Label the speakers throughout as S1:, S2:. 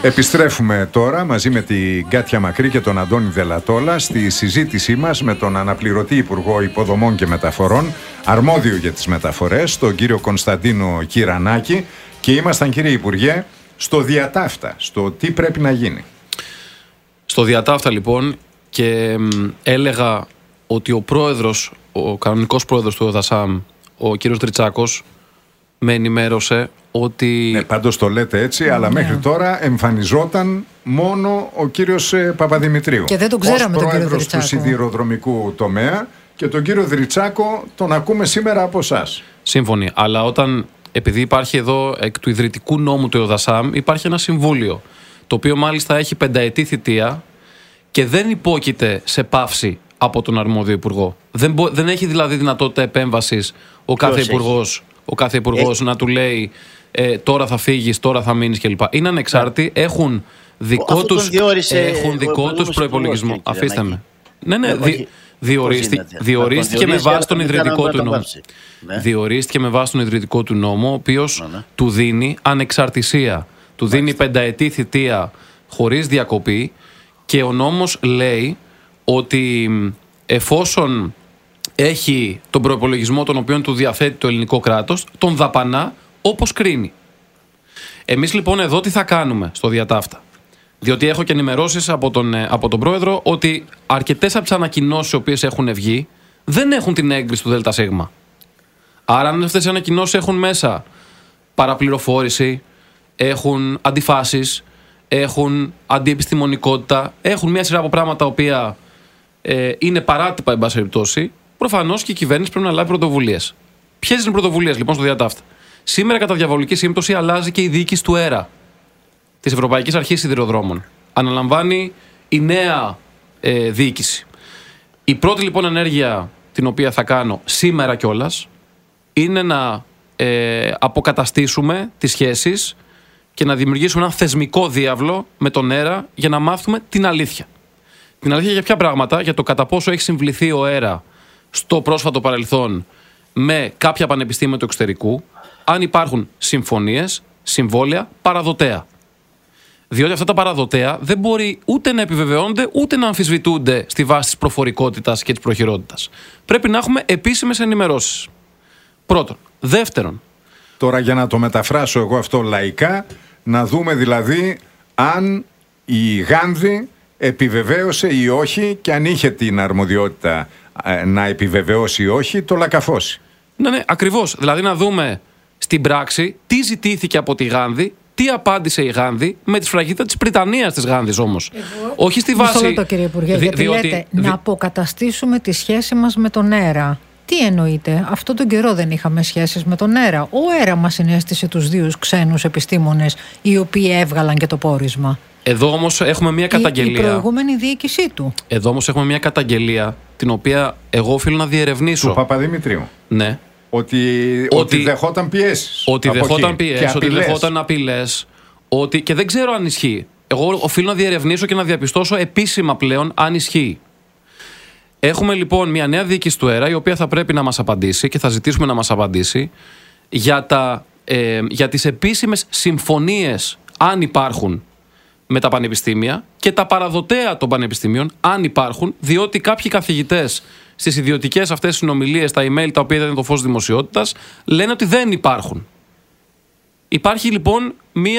S1: Επιστρέφουμε τώρα μαζί με την Κάτια Μακρύ και τον Αντώνη Δελατόλα στη συζήτησή μας με τον αναπληρωτή Υπουργό Υποδομών και Μεταφορών, αρμόδιο για τις μεταφορές, τον κύριο Κωνσταντίνο Κυρανάκη, και ήμασταν, κύριε Υπουργέ, στο διατάφτα, στο τι πρέπει να γίνει.
S2: Στο διατάφτα λοιπόν, και έλεγα ότι ο πρόεδρος, ο κανονικός πρόεδρος του ΟΔΑΣΑΜ, ο κύριος Δριτσάκος, με ενημέρωσε ότι...
S1: Ναι, πάντως το λέτε έτσι, αλλά μέχρι τώρα εμφανιζόταν μόνο ο κύριος Παπαδημητρίου.
S3: Και δεν τον ξέραμε τον κύριο Δριτσάκο.
S1: Ως πρόεδρος του σιδηροδρομικού τομέα, και τον κύριο Δριτσάκο τον ακούμε σήμερα από εσάς.
S2: Σύμφωνοι, αλλά επειδή υπάρχει εδώ εκ του ιδρυτικού νόμου του ΟΔΑΣΑΜ, υπάρχει ένα συμβούλιο, το οποίο μάλιστα έχει 5ετή θητεία και δεν υπόκειται σε παύση από τον αρμόδιο υπουργό. Δεν έχει δηλαδή δυνατότητα επέμβασης ο κάθε υπουργός να του λέει τώρα θα φύγεις, τώρα θα μείνεις κλπ. Είναι ανεξάρτητοι, έχουν δικό τους προϋπολογισμό. Αφήστε με. Ναι, διορίστηκε με βάση τον ιδρυτικό του νόμο. Διορίστηκε με βάση τον ιδρυτικό του νόμο, ο οποίος του δίνει ανεξαρτησία. Του δίνει 5ετή θητεία χωρίς διακοπή, και ο νόμος λέει ότι εφόσον έχει τον προϋπολογισμό τον οποίο του διαθέτει το ελληνικό κράτος, τον δαπανά όπως κρίνει. Εμείς λοιπόν εδώ τι θα κάνουμε στο διατάφτα? Διότι έχω και ενημερώσεις από τον πρόεδρο ότι αρκετές από τις ανακοινώσεις οι οποίες έχουν βγει δεν έχουν την έγκριση του ΔΣ. Άρα αν αυτές οι ανακοινώσεις έχουν μέσα παραπληροφόρηση, έχουν αντιφάσεις, έχουν αντιεπιστημονικότητα, έχουν μια σειρά από πράγματα τα οποία είναι παράτυπα, εν πάση περιπτώσει, προφανώς και η κυβέρνηση πρέπει να λάβει πρωτοβουλίες. Ποιες είναι οι πρωτοβουλίες λοιπόν στο διατάφτα? Σήμερα, κατά διαβολική σύμπτωση, αλλάζει και η διοίκηση του ΕΡΑ, της Ευρωπαϊκής Αρχής Σιδηροδρόμων. Αναλαμβάνει η νέα διοίκηση. Η πρώτη λοιπόν ενέργεια την οποία θα κάνω σήμερα κιόλας είναι να αποκαταστήσουμε τις σχέσεις και να δημιουργήσουμε ένα θεσμικό διάβλο με τον ΕΡΑ για να μάθουμε την αλήθεια. Την αλήθεια για ποια πράγματα? Για το κατά πόσο έχει συμβληθεί ο ΕΡΑ στο πρόσφατο παρελθόν με κάποια πανεπιστήμια του εξωτερικού, αν υπάρχουν συμφωνίες, συμβόλαια, παραδοτέα. Διότι αυτά τα παραδοτέα δεν μπορεί ούτε να επιβεβαιώνονται ούτε να αμφισβητούνται στη βάση της προφορικότητας και της προχειρότητας. Πρέπει να έχουμε επίσημες ενημερώσεις. Πρώτον. Δεύτερον.
S1: Τώρα, για να το μεταφράσω εγώ αυτό λαϊκά, να δούμε δηλαδή αν η Γάνδη επιβεβαίωσε ή όχι, και αν είχε την αρμοδιότητα να επιβεβαιώσει ή όχι το Λακαφώση.
S2: Ναι, ακριβώς. Δηλαδή να δούμε στην πράξη τι ζητήθηκε από τη Γάνδη, τι απάντησε η Γάνδη, με τη σφραγίδα της Πριτανίας της Γάνδης όμως. Όχι στη βάση...
S3: Μισό λεπτό, κύριε Υπουργέ, γιατί λέτε να αποκαταστήσουμε τη σχέση μας με τον ΕΡΑ. Τι εννοείτε? Αυτό τον καιρό δεν είχαμε σχέσεις με τον ΕΡΑ. Ο ΕΡΑ μας συνέστησε τους δύο ξένους επιστήμονες οι οποίοι έβγαλαν και το πόρισμα.
S2: Εδώ όμως έχουμε μια καταγγελία.
S3: Η προηγούμενη διοίκησή του.
S2: Εδώ όμως έχουμε μια καταγγελία την οποία εγώ οφείλω να διερευνήσω.
S1: Του Παπαδημητρίου.
S2: Ναι.
S1: Ότι δεχόταν πιέσεις.
S2: Ότι δεχόταν πιέσεις, ότι δεχόταν απειλές. Και δεν ξέρω αν ισχύει. Εγώ οφείλω να διερευνήσω και να διαπιστώσω επίσημα πλέον αν ισχύει. Έχουμε λοιπόν μια νέα διοίκηση του ΕΡΑ, η οποία θα πρέπει να μας απαντήσει και θα ζητήσουμε να μας απαντήσει για τις επίσημες συμφωνίες, αν υπάρχουν, με τα πανεπιστήμια, και τα παραδοτέα των πανεπιστήμιων, αν υπάρχουν, διότι κάποιοι καθηγητές στις ιδιωτικές αυτές συνομιλίες, τα email τα οποία ήταν το φως δημοσιότητας, λένε ότι δεν υπάρχουν. Υπάρχει λοιπόν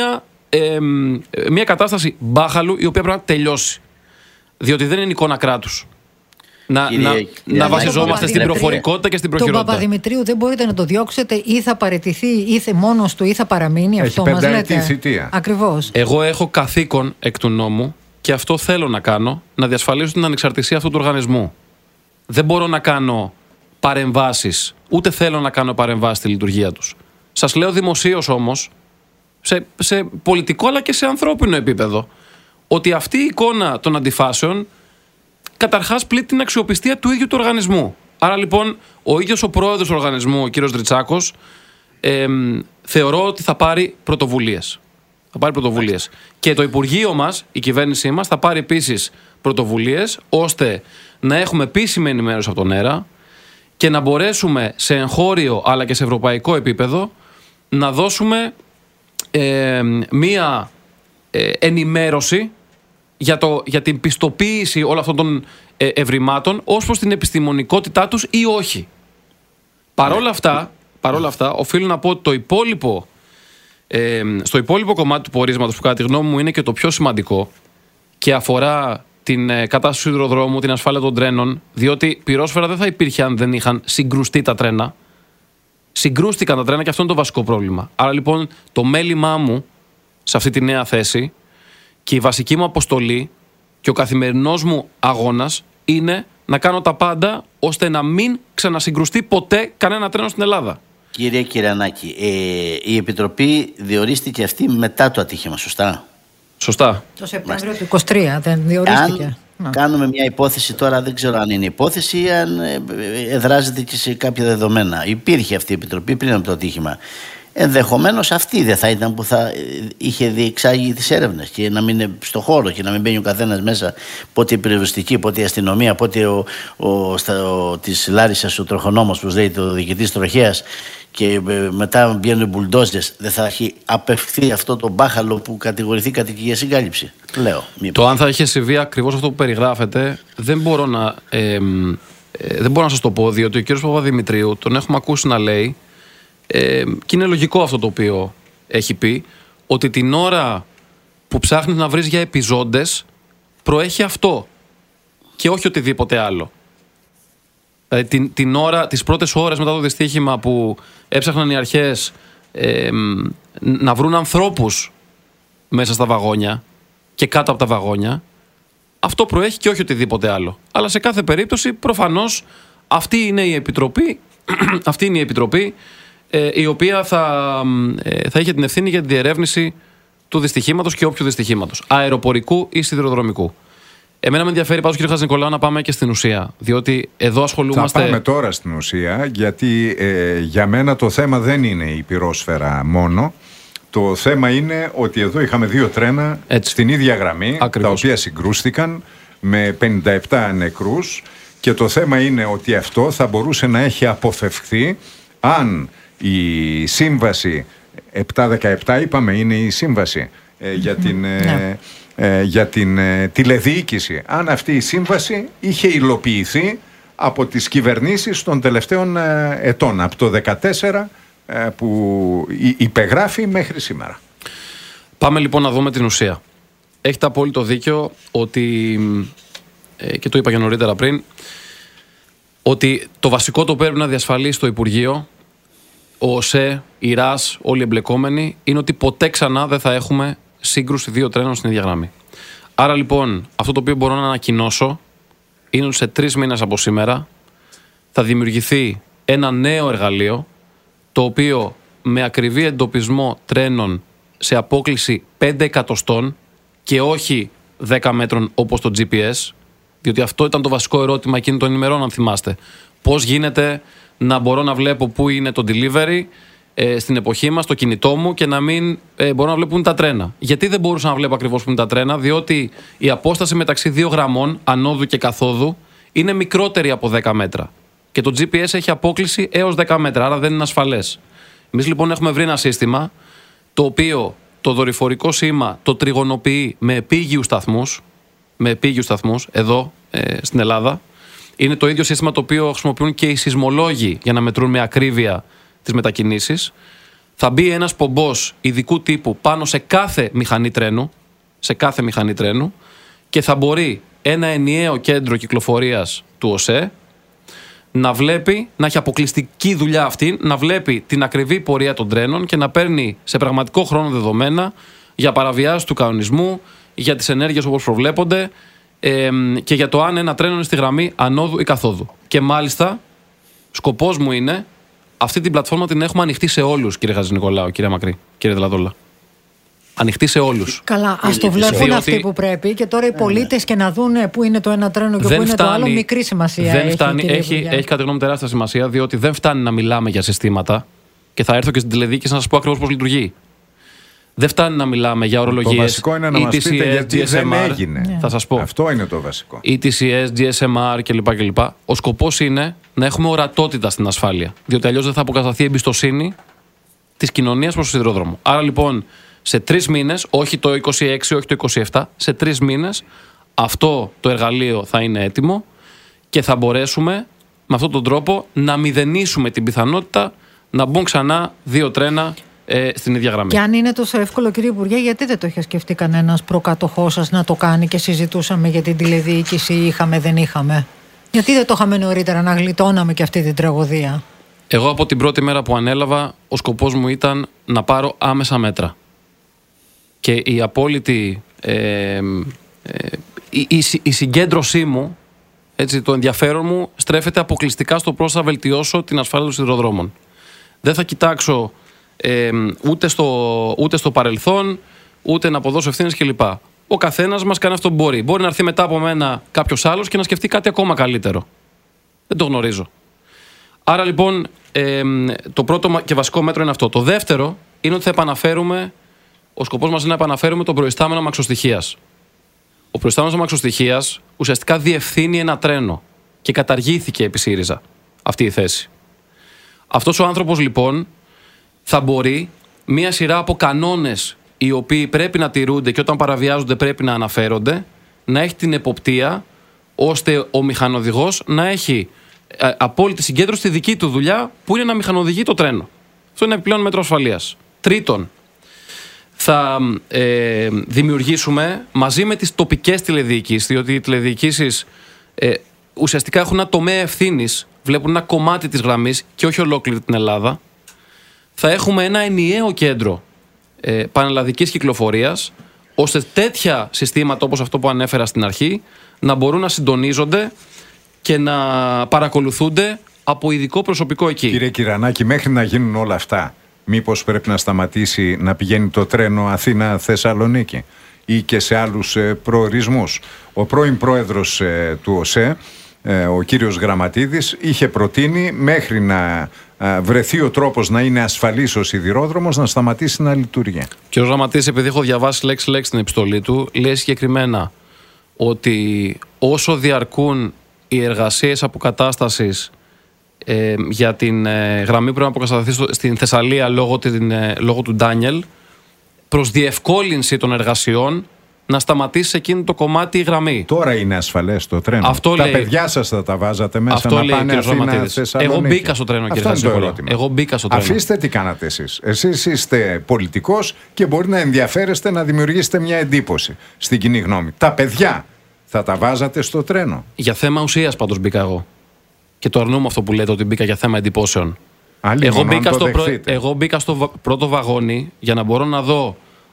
S2: μια κατάσταση μπάχαλου, η οποία πρέπει να τελειώσει. Διότι δεν είναι εικόνα κράτους να βασιζόμαστε στην προφορικότητα και στην προχειρότητα.
S3: Τον Παπαδημητρίου δεν μπορείτε να το διώξετε, ή θα παραιτηθεί ή μόνος του ή θα παραμείνει?
S1: Έχει
S3: αυτό μας λέτε?
S1: θητεία.
S3: Ακριβώς.
S2: Εγώ έχω καθήκον εκ του νόμου, και αυτό θέλω να κάνω, να διασφαλίσω την ανεξαρτησία αυτού του οργανισμού. Δεν μπορώ να κάνω παρεμβάσεις, ούτε θέλω να κάνω παρεμβάσεις στη λειτουργία τους. Σας λέω δημοσίως όμως, σε πολιτικό αλλά και σε ανθρώπινο επίπεδο, ότι αυτή η εικόνα των αντιφάσεων καταρχάς πλήττει την αξιοπιστία του ίδιου του οργανισμού. Άρα λοιπόν ο ίδιος ο πρόεδρος του οργανισμού, ο κύριος Δριτσάκος, θεωρώ ότι θα πάρει πρωτοβουλίες. Και το Υπουργείο μας, η κυβέρνησή μας, θα πάρει επίσης πρωτοβουλίες, ώστε να έχουμε επίσημη ενημέρωση από τον ΕΡΑ και να μπορέσουμε σε εγχώριο αλλά και σε ευρωπαϊκό επίπεδο να δώσουμε μία ενημέρωση για την πιστοποίηση όλων αυτών των ευρημάτων ως προς την επιστημονικότητά τους ή όχι. Παρόλα αυτά, οφείλω να πω ότι στο υπόλοιπο κομμάτι του πορίσματος, που κατά τη γνώμη μου είναι και το πιο σημαντικό και αφορά την κατάσταση του σιδηροδρόμου, την ασφάλεια των τρένων, διότι πυρόσφαιρα δεν θα υπήρχε αν δεν είχαν συγκρουστεί τα τρένα. Συγκρούστηκαν τα τρένα και αυτό είναι το βασικό πρόβλημα. Άρα λοιπόν το μέλημά μου σε αυτή τη νέα θέση και η βασική μου αποστολή και ο καθημερινός μου αγώνας είναι να κάνω τα πάντα ώστε να μην ξανασυγκρουστεί ποτέ κανένα τρένο στην Ελλάδα.
S4: Κύριε Κυρανάκη, η Επιτροπή διορίστηκε αυτή μετά το ατύχημα, σωστά?
S2: Σωστά.
S3: Το Σεπτέμβριο του 23 δεν διορίστηκε.
S4: Αν κάνουμε μια υπόθεση τώρα, δεν ξέρω αν είναι υπόθεση ή αν εδράζεται και σε κάποια δεδομένα. Υπήρχε αυτή η Επιτροπή πριν από το ατύχημα. Ενδεχομένως αυτή δεν θα ήταν που θα είχε διεξάγει τις έρευνες και να μην είναι στο χώρο και να μην μπαίνει ο καθένας μέσα, πότε η πυροσβεστική, πότε η αστυνομία, πότε της Λάρισσας ο τροχονόμος, που λέει το διοικητής τροχέας, και μετά βγαίνουν οι μπουλντόζες. Δεν θα έχει απευθεί αυτό το μπάχαλο που κατηγορηθήκατε και για συγκάλυψη? Λέω. Μήπως.
S2: Το αν θα είχε συμβεί ακριβώς αυτό που περιγράφετε δεν μπορώ να σας το πω, διότι ο κ. Παπαδημητρίου τον έχουμε ακούσει να λέει, και είναι λογικό αυτό το οποίο έχει πει, ότι την ώρα που ψάχνεις να βρεις για επιζώντες προέχει αυτό και όχι οτιδήποτε άλλο. Δηλαδή τις πρώτες ώρες μετά το δυστύχημα που έψαχναν οι αρχές να βρουν ανθρώπους μέσα στα βαγόνια και κάτω από τα βαγόνια, αυτό προέχει και όχι οτιδήποτε άλλο. Αλλά σε κάθε περίπτωση προφανώς αυτή είναι η Επιτροπή η οποία θα είχε την ευθύνη για τη διερεύνηση του δυστυχήματος και όποιου δυστυχήματος, αεροπορικού ή σιδηροδρομικού. Εμένα με ενδιαφέρει πάντως, κύριε Χατζηνικολάου, να πάμε και στην ουσία. Διότι εδώ ασχολούμαστε.
S1: Θα πάμε τώρα στην ουσία, γιατί για μένα το θέμα δεν είναι η πυρόσφαιρα μόνο. Το θέμα είναι ότι εδώ είχαμε δύο τρένα στην ίδια γραμμή, τα οποία συγκρούστηκαν με 57 νεκρούς. Και το θέμα είναι ότι αυτό θα μπορούσε να έχει αποφευχθεί αν η σύμβαση 717, είπαμε, είναι η σύμβαση για την τηλεδιοίκηση. Αν αυτή η σύμβαση είχε υλοποιηθεί από τις κυβερνήσεις των τελευταίων ετών, από το 2014 που υπεγράφει μέχρι σήμερα.
S2: Πάμε λοιπόν να δούμε την ουσία. Έχετε απόλυτο δίκιο ότι, και το είπα και νωρίτερα πριν, ότι το βασικό το πρέπει να διασφαλίσει το Υπουργείο, ο ΟΣΕ, η ΡΑΣ, όλοι οι εμπλεκόμενοι, είναι ότι ποτέ ξανά δεν θα έχουμε σύγκρουση δύο τρένων στην ίδια γραμμή. Άρα λοιπόν, αυτό το οποίο μπορώ να ανακοινώσω είναι ότι σε 3 μήνες από σήμερα θα δημιουργηθεί ένα νέο εργαλείο, το οποίο με ακριβή εντοπισμό τρένων σε απόκλιση 5 εκατοστών και όχι 10 μέτρων όπως το GPS, διότι αυτό ήταν το βασικό ερώτημα εκείνη των ημερών, αν θυμάστε. Πώς γίνεται να μπορώ να βλέπω πού είναι το delivery στην εποχή μας, στο κινητό μου, και να μην μπορώ να βλέπω πού είναι τα τρένα? Γιατί δεν μπορούσα να βλέπω ακριβώς πού είναι τα τρένα? Διότι η απόσταση μεταξύ 2 γραμμών, ανόδου και καθόδου, είναι μικρότερη από 10 μέτρα. Και το GPS έχει απόκλιση έως 10 μέτρα, άρα δεν είναι ασφαλές. Εμείς λοιπόν έχουμε βρει ένα σύστημα το οποίο το δορυφορικό σήμα το τριγωνοποιεί με επίγειους σταθμούς, εδώ στην Ελλάδα. Είναι το ίδιο σύστημα το οποίο χρησιμοποιούν και οι σεισμολόγοι για να μετρούν με ακρίβεια τις μετακινήσεις. Θα μπει ένας πομπός ειδικού τύπου πάνω σε κάθε μηχανή τρένου, και θα μπορεί ένα ενιαίο κέντρο κυκλοφορίας του ΟΣΕ να βλέπει, να έχει αποκλειστική δουλειά αυτή, να βλέπει την ακριβή πορεία των τρένων και να παίρνει σε πραγματικό χρόνο δεδομένα για παραβιάσεις του κανονισμού, για τις ενέργειες όπως προβλέπονται, και για το αν ένα τρένο είναι στη γραμμή ανόδου ή καθόδου. Και μάλιστα, σκοπός μου είναι αυτή την πλατφόρμα την έχουμε ανοιχτή σε όλους, κύριε Χατζηνικολάου, κύριε Μακρύ, κύριε Δελατόλα. Ανοιχτή σε όλους.
S3: Καλά, ας το βλέπουν αυτοί που πρέπει, και τώρα οι πολίτες και να δουν πού είναι το ένα τρένο και πού είναι το άλλο, μικρή σημασία
S2: έχει κατά γνώμη τεράστια σημασία, διότι δεν φτάνει να μιλάμε για συστήματα, και θα έρθω και στην τηλεδιοίκηση να σας πω ακριβώς πώς λειτουργεί. Δεν φτάνει να μιλάμε για ορολογίες.
S1: Το βασικό είναι να μας πείτε γιατί δεν έγινε.
S2: Θα σας πω.
S1: Αυτό είναι το βασικό.
S2: ETCS, GSMR κλπ. Ο σκοπός είναι να έχουμε ορατότητα στην ασφάλεια. Διότι αλλιώς δεν θα αποκατασταθεί η εμπιστοσύνη της κοινωνίας προς το σιδηρόδρομο. Άρα λοιπόν, Σε 3 μήνες, όχι το 26, όχι το 27, σε 3 μήνες αυτό το εργαλείο θα είναι έτοιμο και θα μπορέσουμε με αυτόν τον τρόπο να μηδενίσουμε την πιθανότητα να μπουν ξανά 2 τρένα στην ίδια γραμμή.
S3: Και αν είναι τόσο εύκολο, κύριε Υπουργέ, γιατί δεν το είχε σκεφτεί κανένας προκατοχός σας να το κάνει και συζητούσαμε για την τηλεδιοίκηση, είχαμε, δεν είχαμε? Γιατί δεν το είχαμε νωρίτερα να γλιτώναμε και αυτή την τραγωδία?
S2: Εγώ από την πρώτη μέρα που ανέλαβα, ο σκοπός μου ήταν να πάρω άμεσα μέτρα. Και η απόλυτη η συγκέντρωσή μου, έτσι, το ενδιαφέρον μου στρέφεται αποκλειστικά στο πώς θα βελτιώσω την ασφάλεια των σιδηροδρόμων. Δεν θα κοιτάξω ούτε στο παρελθόν, ούτε να αποδώσω ευθύνες κλπ. Ο καθένας μας κάνει αυτό που μπορεί. Μπορεί να έρθει μετά από μένα κάποιος άλλος και να σκεφτεί κάτι ακόμα καλύτερο. Δεν το γνωρίζω. Άρα λοιπόν το πρώτο και βασικό μέτρο είναι αυτό. Το δεύτερο είναι ότι θα επαναφέρουμε, ο σκοπός μας είναι να επαναφέρουμε τον προϊστάμενο αμαξοστοιχείας. Ο προϊστάμενος αμαξοστοιχείας ουσιαστικά διευθύνει ένα τρένο και καταργήθηκε επί ΣΥΡΙΖΑ αυτή η θέση. Αυτός ο άνθρωπος λοιπόν θα μπορεί μία σειρά από κανόνες οι οποίοι πρέπει να τηρούνται και όταν παραβιάζονται πρέπει να αναφέρονται, να έχει την εποπτεία ώστε ο μηχανοδηγός να έχει απόλυτη συγκέντρωση στη δική του δουλειά που είναι να μηχανοδηγεί το τρένο. Αυτό είναι επιπλέον μέτρο ασφαλείας. Τρίτον, θα δημιουργήσουμε μαζί με τις τοπικές τηλεδιοικήσεις, διότι οι τηλεδιοικήσεις ουσιαστικά έχουν ένα τομέα ευθύνης, βλέπουν ένα κομμάτι της γραμμής και όχι ολόκληρη την Ελλάδα. Θα έχουμε ένα ενιαίο κέντρο πανελλαδικής κυκλοφορίας, ώστε τέτοια συστήματα όπως αυτό που ανέφερα στην αρχή να μπορούν να συντονίζονται και να παρακολουθούνται από ειδικό προσωπικό εκεί.
S1: Κύριε Κυρανάκη, μέχρι να γίνουν όλα αυτά, μήπως πρέπει να σταματήσει να πηγαίνει το τρένο Αθήνα-Θεσσαλονίκη ή και σε άλλους προορισμούς? Ο πρώην πρόεδρος του ΟΣΕ, ο κύριος Γραμματίδης, είχε προτείνει μέχρι να βρεθεί ο τρόπος να είναι ασφαλής ο σιδηρόδρομος να σταματήσει να λειτουργεί.
S2: Ο κύριος Γραμματίδης, επειδή έχω διαβάσει λέξη-λέξη την επιστολή του, λέει συγκεκριμένα ότι όσο διαρκούν οι εργασίες αποκατάστασης για την γραμμή που πρέπει να αποκατασταθεί στην Θεσσαλία λόγω του Ντάνιελ, προς διευκόλυνση των εργασιών να σταματήσει σε εκείνο το κομμάτι η γραμμή.
S1: Τώρα είναι ασφαλές το τρένο.
S2: Αυτό
S1: τα
S2: λέει,
S1: παιδιά σας θα τα βάζατε μέσα
S2: αυτό
S1: να πάνε Αθήνα-Θεσσαλονίκη?
S2: Εγώ μπήκα στο τρένο, κύριε Χατζηνικολάου. Εγώ μπήκα στο τρένο.
S1: Αφήστε τι κάνατε εσείς. Εσείς είστε πολιτικός και μπορεί να ενδιαφέρεστε να δημιουργήσετε μια εντύπωση στην κοινή γνώμη. Τα παιδιά θα τα βάζατε στο τρένο?
S2: Για θέμα ουσίας πάντως μπήκα εγώ. Και το αρνούμαι αυτό που λέτε ότι μπήκα για θέμα εντυπώσεων. Εγώ μπήκα στο πρώτο βαγόνι για να μπορώ να δω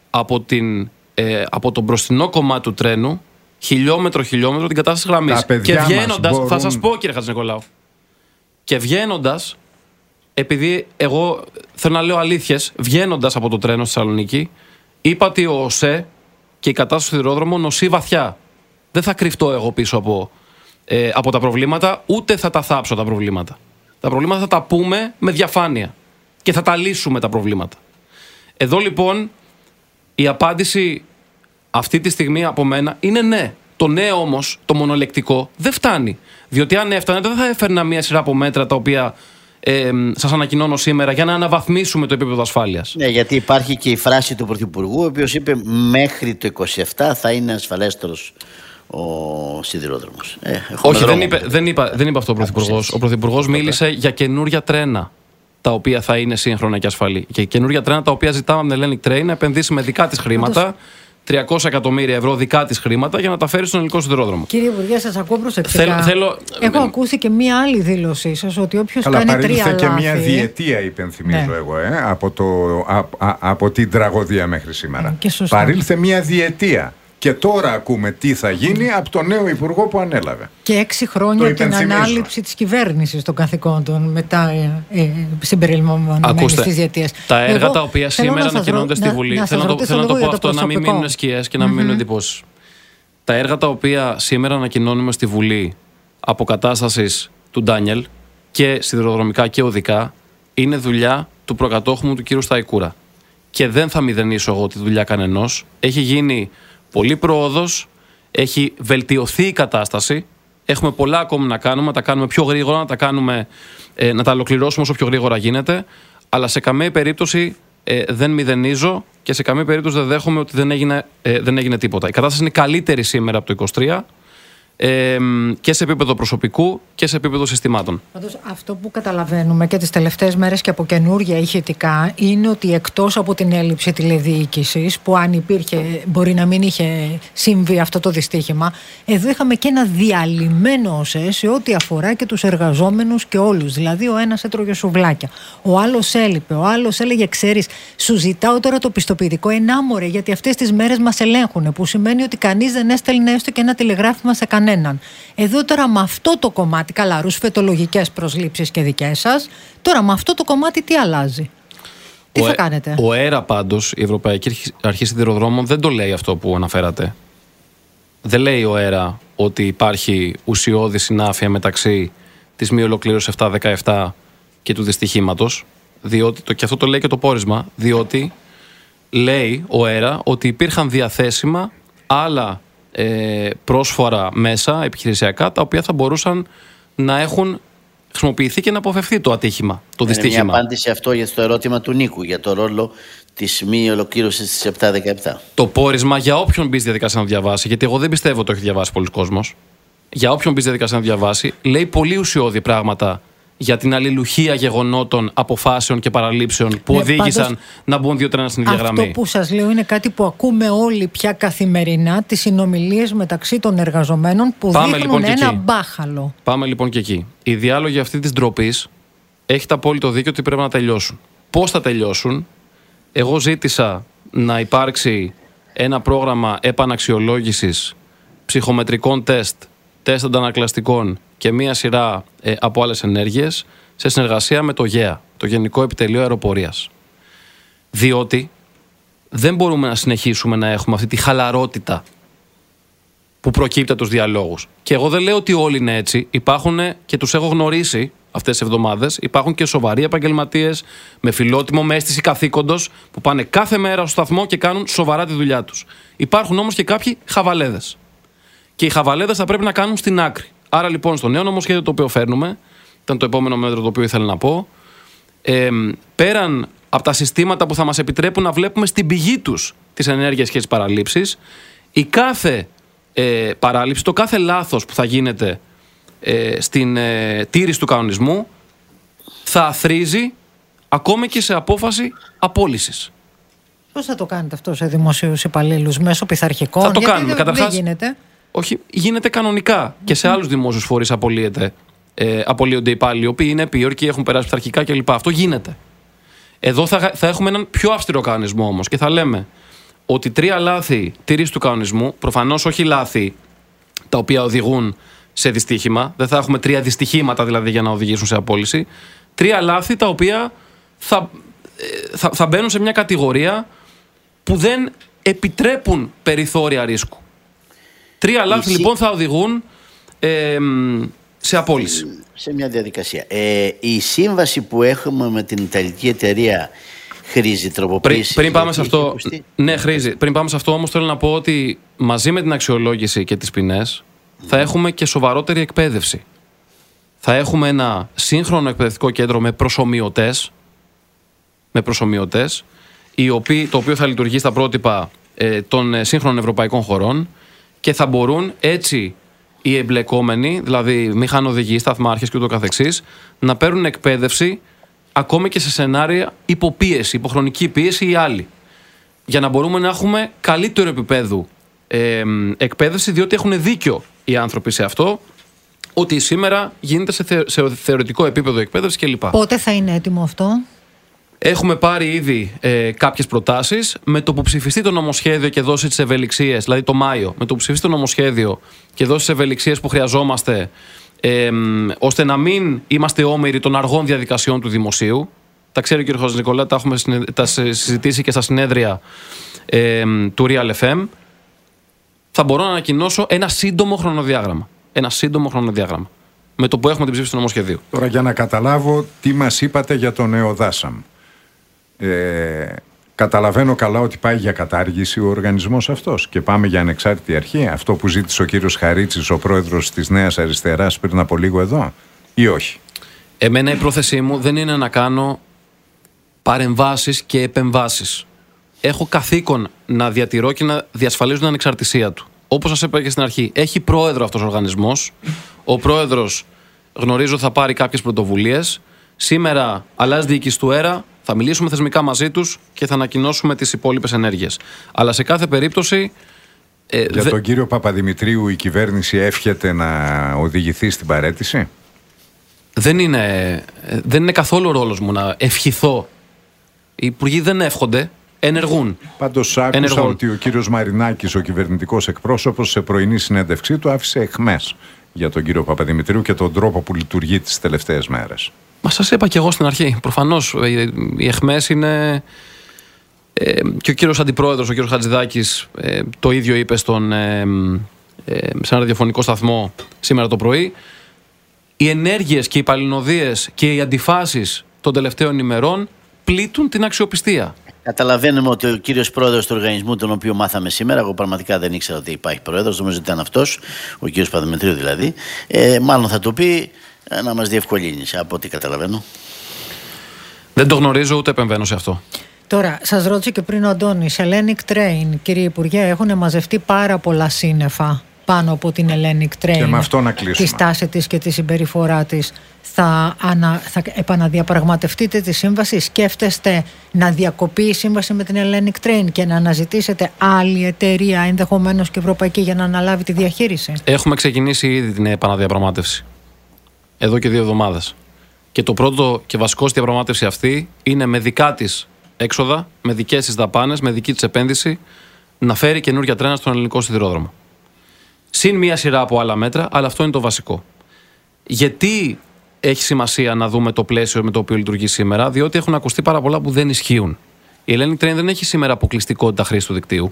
S2: από το μπροστινό κομμάτι του τρένου χιλιόμετρο την κατάσταση γραμμής. Και βγαίνοντας, θα σας πω κύριε Χατζηνικολάου, και βγαίνοντας, επειδή εγώ θέλω να λέω αλήθειες, βγαίνοντας από το τρένο στη Θεσσαλονίκη, είπα ότι ο ΟΣΕ και η κατάσταση του σιδηρόδρομου νοσεί βαθιά. Δεν θα κρυφτώ εγώ πίσω από τα προβλήματα, ούτε θα τα θάψω τα προβλήματα. Τα προβλήματα θα τα πούμε με διαφάνεια και θα τα λύσουμε τα προβλήματα. Εδώ λοιπόν η απάντηση αυτή τη στιγμή από μένα είναι ναι. Το ναι όμως, το μονολεκτικό, δεν φτάνει. Διότι αν έφτανε, δεν θα έφερνα μια σειρά από μέτρα τα οποία σας ανακοινώνω σήμερα για να αναβαθμίσουμε το επίπεδο ασφάλειας.
S4: Ναι, γιατί υπάρχει και η φράση του Πρωθυπουργού, ο οποίος είπε μέχρι το 27 θα είναι ασφαλέστερος ο σιδηρόδρομος.
S2: Όχι, δεν είπε αυτό ο Πρωθυπουργός. Ο Πρωθυπουργός μίλησε για καινούρια τρένα τα οποία θα είναι σύγχρονα και ασφαλή. Και καινούρια τρένα τα οποία ζητάμε από την Hellenic Train να επενδύσει με δικά της χρήματα, 300 εκατομμύρια ευρώ δικά της χρήματα, για να τα φέρει στον ελληνικό σιδηρόδρομο.
S3: Κύριε Υπουργέ, σας ακούω προσεκτικά. Έχω ακούσει και μία άλλη δήλωσή σας ότι όποιος κάνει 3 λάθη.
S1: Παρήλθε και μία διετία, υπενθυμίζω εγώ, από την τραγωδία μέχρι σήμερα. Παρήλθε μία διετία. Και τώρα ακούμε τι θα γίνει από τον νέο Υπουργό που ανέλαβε.
S3: Και 6 χρόνια την ανάληψη της κυβέρνησης των καθηκόντων μετά συμπεριλαμβανομένης της διετίας.
S2: Τα έργα τα οποία σήμερα ανακοινώνονται στη Βουλή. Θέλω να το πω αυτό, να μην μείνουν σκιές και να μην μείνουν εντυπώσεις. Τα έργα τα οποία σήμερα ανακοινώνουμε στη Βουλή αποκατάστασης του Ντάνιελ και σιδηροδρομικά και οδικά είναι δουλειά του προκατόχου μου, του κύριου Σταϊκούρα. Και δεν θα μηδενίσω εγώ τη δουλειά κανενός. Έχει γίνει πολύ πρόοδος, έχει βελτιωθεί η κατάσταση. Έχουμε πολλά ακόμη να κάνουμε, να τα κάνουμε πιο γρήγορα, να τα ολοκληρώσουμε όσο πιο γρήγορα γίνεται. Αλλά σε καμία περίπτωση δεν μηδενίζω και σε καμία περίπτωση δεν δέχομαι ότι δεν έγινε τίποτα. Η κατάσταση είναι καλύτερη σήμερα από το 23. Και σε επίπεδο προσωπικού και σε επίπεδο συστημάτων.
S3: Πάντως, αυτό που καταλαβαίνουμε και τις τελευταίες μέρες και από καινούργια ηχητικά είναι ότι εκτός από την έλλειψη τηλεδιοίκησης, που αν υπήρχε μπορεί να μην είχε συμβεί αυτό το δυστύχημα, εδώ είχαμε και ένα διαλυμένο ΟΣΕ σε ό,τι αφορά και τους εργαζόμενους και όλους. Δηλαδή ο ένας έτρωγε σουβλάκια, ο άλλος έλειπε, ο άλλος έλεγε ξέρεις, σου ζητάω τώρα το πιστοποιητικό ενάμορε γιατί αυτές τις μέρες μας ελέγχουν, που σημαίνει ότι κανείς δεν έστελνε έστω και ένα τηλεγράφημα σε κανέναν. Εδώ τώρα με αυτό το κομμάτι, καλά, ρουσφετολογικές προσλήψεις και δικές σας, τώρα με αυτό το κομμάτι τι αλλάζει? Τι θα κάνετε?
S2: Ο ΕΡΑ πάντως, η Ευρωπαϊκή Αρχή Σιδηροδρόμων, δεν το λέει αυτό που αναφέρατε. Δεν λέει ο ΕΡΑ ότι υπάρχει ουσιώδη συνάφεια μεταξύ της μη ολοκλήρωσης 7-17 και του δυστυχήματος, διότι, και αυτό το λέει και το πόρισμα, διότι λέει ο ΕΡΑ ότι υπήρχαν διαθέσιμα άλλα πρόσφορα μέσα επιχειρησιακά τα οποία θα μπορούσαν να έχουν χρησιμοποιηθεί και να αποφευθεί το ατύχημα, το δυστύχημα.
S4: Είναι μια απάντηση αυτό για το ερώτημα του Νίκου για το ρόλο της μη ολοκλήρωσης της 7-17.
S2: Το πόρισμα για όποιον μπει στη διαδικασία να διαβάσει, γιατί εγώ δεν πιστεύω ότι το έχει διαβάσει πολλοί κόσμος, για όποιον μπει στη διαδικασία να διαβάσει, λέει πολύ ουσιώδη πράγματα για την αλληλουχία γεγονότων, αποφάσεων και παραλήψεων που οδήγησαν πάντως, να μπουν 2 τρένα στην ίδια γραμμή.
S3: Αυτό που σας λέω είναι κάτι που ακούμε όλοι πια καθημερινά, τις συνομιλίες μεταξύ των εργαζομένων που δείχνουν λοιπόν ένα μπάχαλο.
S2: Πάμε λοιπόν και εκεί. Οι διάλογοι αυτή της ντροπής έχετε απόλυτο δίκιο ότι πρέπει να τελειώσουν. Πώς θα τελειώσουν? Εγώ ζήτησα να υπάρξει ένα πρόγραμμα επαναξιολόγησης ψυχομετρικών τεστ αντανακλαστικών και μία σειρά από άλλες ενέργειες σε συνεργασία με το ΓΕΑ, το Γενικό Επιτελείο Αεροπορίας. Διότι δεν μπορούμε να συνεχίσουμε να έχουμε αυτή τη χαλαρότητα που προκύπτει από τους διαλόγους. Και εγώ δεν λέω ότι όλοι είναι έτσι. Υπάρχουν και τους έχω γνωρίσει αυτές τις εβδομάδες. Υπάρχουν και σοβαροί επαγγελματίες με φιλότιμο, με αίσθηση καθήκοντος που πάνε κάθε μέρα στο σταθμό και κάνουν σοβαρά τη δουλειά τους. Υπάρχουν όμως και κάποιοι χαβαλέδες. Και οι χαβαλέδες θα πρέπει να κάνουν στην άκρη. Άρα λοιπόν στο νέο νομοσχέδιο το οποίο φέρνουμε, ήταν το επόμενο μέτρο το οποίο ήθελα να πω, πέραν από τα συστήματα που θα μας επιτρέπουν να βλέπουμε στην πηγή τους τις ενέργειες και τις παραλήψεις, η κάθε παράληψη, το κάθε λάθος που θα γίνεται στην τήρηση του κανονισμού θα αθροίζει ακόμη και σε απόφαση απόλυσης.
S3: Πώς θα το κάνετε αυτό σε δημοσίους υπαλλήλους, μέσω πειθαρχικών?
S2: Θα το κάνουμε.
S3: Δεν γίνεται.
S2: Όχι, γίνεται κανονικά. Και σε άλλους δημόσιους φορείς απολύονται υπάλληλοι, οι οποίοι είναι επίορκοι, έχουν περάσει πειθαρχικά κλπ. Αυτό γίνεται. Εδώ θα έχουμε έναν πιο αυστηρό κανονισμό όμως και θα λέμε ότι 3 λάθη τήρηση του κανονισμού, προφανώς όχι λάθη τα οποία οδηγούν σε δυστύχημα, δεν θα έχουμε 3 δυστυχήματα δηλαδή για να οδηγήσουν σε απόλυση, 3 λάθη τα οποία θα μπαίνουν σε μια κατηγορία που δεν επιτρέπουν περιθώρια ρίσκου. 3 λάθη λοιπόν θα οδηγούν σε απόλυση.
S4: Σε μια διαδικασία. Η σύμβαση που έχουμε με την Ιταλική εταιρεία χρήζει τροποποίηση?
S2: Πριν πάμε σε αυτό, ναι, χρήζει. Πριν πάμε σε αυτό όμως θέλω να πω ότι μαζί με την αξιολόγηση και τις ποινές θα έχουμε και σοβαρότερη εκπαίδευση. Θα έχουμε ένα σύγχρονο εκπαιδευτικό κέντρο με προσομοιωτές, το οποίο θα λειτουργεί στα πρότυπα των σύγχρονων ευρωπαϊκών χωρών και θα μπορούν έτσι οι εμπλεκόμενοι, δηλαδή μηχανοδηγοί, σταθμάρχες και ούτω καθεξής, να παίρνουν εκπαίδευση ακόμη και σε σενάρια υποπίεση, υποχρονική πίεση ή άλλη. Για να μπορούμε να έχουμε καλύτερο επίπεδο εκπαίδευση, διότι έχουν δίκιο οι άνθρωποι σε αυτό, ότι σήμερα γίνεται σε θεωρητικό επίπεδο εκπαίδευση κλπ.
S3: Πότε θα είναι έτοιμο αυτό?
S2: Έχουμε πάρει ήδη κάποιες προτάσεις. Με το που ψηφιστεί το νομοσχέδιο και δώσει τις ευελιξίες, δηλαδή το Μάιο, με το που ψηφιστεί το νομοσχέδιο και δώσει τις ευελιξίες που χρειαζόμαστε, ώστε να μην είμαστε όμοιροι των αργών διαδικασιών του δημοσίου. Τα ξέρει ο κ. Χατζηνικολάου, τα έχουμε συζητήσει και στα συνέδρια του Real FM. Θα μπορώ να ανακοινώσω ένα σύντομο χρονοδιάγραμμα. Με το που έχουμε την ψήφιση του νομοσχεδίου.
S1: Τώρα για να καταλάβω τι μας είπατε για το νέο ΔΑΣΑΜ. Καταλαβαίνω καλά ότι πάει για κατάργηση ο οργανισμός αυτός και πάμε για ανεξάρτητη αρχή, αυτό που ζήτησε ο κύριος Χαρίτσης, ο πρόεδρος της Νέας Αριστεράς πριν από λίγο εδώ, ή όχι?
S2: Εμένα η πρόθεσή μου δεν είναι να κάνω παρεμβάσεις και επεμβάσεις. Έχω καθήκον να διατηρώ και να διασφαλίζω την ανεξαρτησία του. Όπως σας είπα και στην αρχή, έχει πρόεδρο αυτός ο οργανισμός. Ο πρόεδρος, γνωρίζω, θα πάρει κάποιες πρωτοβουλίες. Σήμερα αλλάζει διοίκηση του ΕΡΑ, θα μιλήσουμε θεσμικά μαζί τους και θα ανακοινώσουμε τις υπόλοιπες ενέργειες. Αλλά σε κάθε περίπτωση.
S1: Για τον κύριο Παπαδημητρίου, η κυβέρνηση εύχεται να οδηγηθεί στην παραίτηση?
S2: Δεν είναι καθόλου ρόλος μου να ευχηθώ. Οι υπουργοί δεν εύχονται, ενεργούν.
S1: Πάντως άκουσα ότι ο κύριος Μαρινάκης, ο κυβερνητικός εκπρόσωπος, σε πρωινή συνέντευξή του άφησε εχμές για τον κύριο Παπαδημητρίου και τον τρόπο που λειτουργεί τις τελευταίες μέρες.
S2: Μα σας είπα και εγώ στην αρχή. Προφανώς οι εχμές είναι. Και ο κύριος Αντιπρόεδρος, ο κύριος Χατζηδάκης, το ίδιο είπε σε ένα ραδιοφωνικό σταθμό σήμερα το πρωί. Οι ενέργειες και οι παλινοδίες και οι αντιφάσεις των τελευταίων ημερών πλήττουν την αξιοπιστία.
S4: Καταλαβαίνουμε ότι ο κύριος πρόεδρος του οργανισμού, τον οποίο μάθαμε σήμερα, εγώ πραγματικά δεν ήξερα ότι υπάρχει πρόεδρος, νομίζω ότι ήταν αυτός, ο κύριος Παπαδημητρίου δηλαδή, μάλλον θα το πει να μας διευκολύνει, από ό,τι καταλαβαίνω.
S2: Δεν το γνωρίζω, ούτε επεμβαίνω σε αυτό.
S3: Τώρα, σας ρώτησε και πριν ο Αντώνης, Hellenic Train, κύριε Υπουργέ, έχουν μαζευτεί πάρα πολλά σύννεφα πάνω από την Hellenic Train.
S1: Και με αυτό να κλείσουμε.
S3: Τη στάση της και τη συμπεριφορά της. Θα επαναδιαπραγματευτείτε τη σύμβαση? Σκέφτεστε να διακοπεί η σύμβαση με την Hellenic Train και να αναζητήσετε άλλη εταιρεία, ενδεχομένως και ευρωπαϊκή, για να αναλάβει τη διαχείριση?
S2: Έχουμε ξεκινήσει ήδη την επαναδιαπραγμάτευση. Εδώ και 2 εβδομάδες. Και το πρώτο και βασικό στη διαπραγμάτευση αυτή είναι με δικά της έξοδα, με δικές της δαπάνες, με δική της επένδυση, να φέρει καινούργια τρένα στον ελληνικό σιδηρόδρομο. Συν μία σειρά από άλλα μέτρα, αλλά αυτό είναι το βασικό. Γιατί έχει σημασία να δούμε το πλαίσιο με το οποίο λειτουργεί σήμερα? Διότι έχουν ακουστεί πάρα πολλά που δεν ισχύουν. Η Hellenic Train δεν έχει σήμερα αποκλειστικότητα χρήση του δικτύου.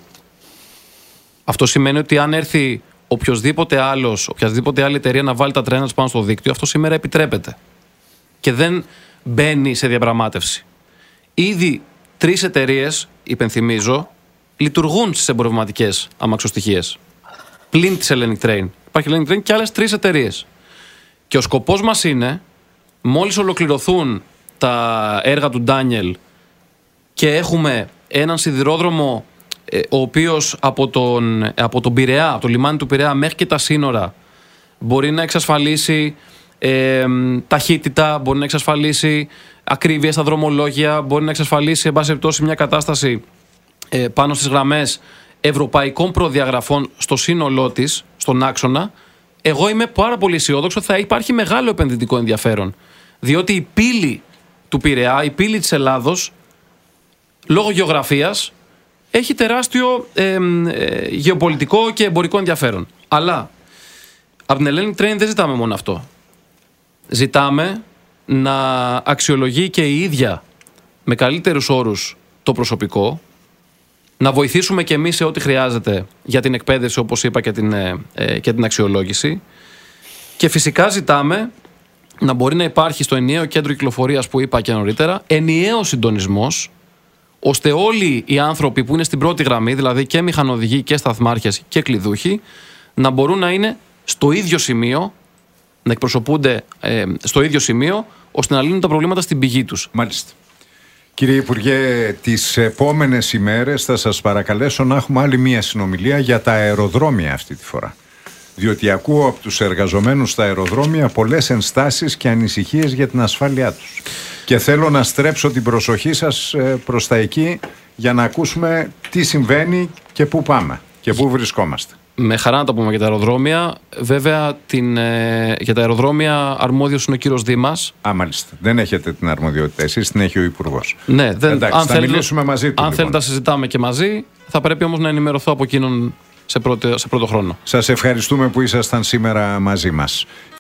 S2: Αυτό σημαίνει ότι αν έρθει οποιοδήποτε άλλη εταιρεία να βάλει τα τρένα πάνω στο δίκτυο, αυτό σήμερα επιτρέπεται. Και δεν μπαίνει σε διαπραγμάτευση. Ήδη 3 εταιρείες, υπενθυμίζω, λειτουργούν στις εμπορευματικές αμαξοστοιχίες. Πλην της Hellenic Train. Υπάρχει Hellenic Train και άλλες 3 εταιρείες. Και ο σκοπός μας είναι, μόλις ολοκληρωθούν τα έργα του Ντάνιελ και έχουμε έναν σιδηρόδρομο ο οποίος από τον Πειραιά, από το λιμάνι του Πειραιά μέχρι και τα σύνορα, μπορεί να εξασφαλίσει ταχύτητα, μπορεί να εξασφαλίσει ακρίβεια στα δρομολόγια, μπορεί να εξασφαλίσει, εν πάση περιπτώσει, μια κατάσταση πάνω στις γραμμές ευρωπαϊκών προδιαγραφών στο σύνολό της, στον άξονα. Εγώ είμαι πάρα πολύ αισιόδοξο ότι θα υπάρχει μεγάλο επενδυτικό ενδιαφέρον. Διότι η πύλη του Πειραιά, η πύλη της Ελλάδος, λόγω γεωγραφίας, έχει τεράστιο γεωπολιτικό και εμπορικό ενδιαφέρον. Αλλά από την Hellenic Train δεν ζητάμε μόνο αυτό. Ζητάμε να αξιολογεί και η ίδια με καλύτερους όρους το προσωπικό, να βοηθήσουμε και εμείς σε ό,τι χρειάζεται για την εκπαίδευση, όπως είπα, και την αξιολόγηση. Και φυσικά ζητάμε να μπορεί να υπάρχει στο ενιαίο κέντρο κυκλοφορίας που είπα και νωρίτερα ενιαίο συντονισμός, ώστε όλοι οι άνθρωποι που είναι στην πρώτη γραμμή, δηλαδή και μηχανοδηγοί και σταθμάρχες και κλειδούχοι, να μπορούν να είναι στο ίδιο σημείο, να εκπροσωπούνται στο ίδιο σημείο, ώστε να λύνουν τα προβλήματα στην πηγή τους.
S1: Μάλιστα. Κύριε Υπουργέ, τις επόμενες ημέρες θα σας παρακαλέσω να έχουμε άλλη μία συνομιλία για τα αεροδρόμια αυτή τη φορά. Διότι ακούω από τους εργαζομένους στα αεροδρόμια πολλές ενστάσεις και ανησυχίες για την ασφάλειά τους. Και θέλω να στρέψω την προσοχή σας προς τα εκεί για να ακούσουμε τι συμβαίνει και πού πάμε και πού βρισκόμαστε. Με
S2: χαρά να τα πούμε για τα αεροδρόμια. Βέβαια, για τα αεροδρόμια αρμόδιος είναι ο κύριος Δήμας.
S1: Μάλιστα. Δεν έχετε την αρμοδιότητα. Εσείς την έχει ο Υπουργός.
S2: Ναι,
S1: εντάξει, θα μιλήσουμε μαζί του.
S2: Αν λοιπόν θέλετε να συζητάμε και μαζί, θα πρέπει όμως να ενημερωθώ από εκείνον σε πρώτο χρόνο.
S1: Σας ευχαριστούμε που ήσασταν σήμερα μαζί μας.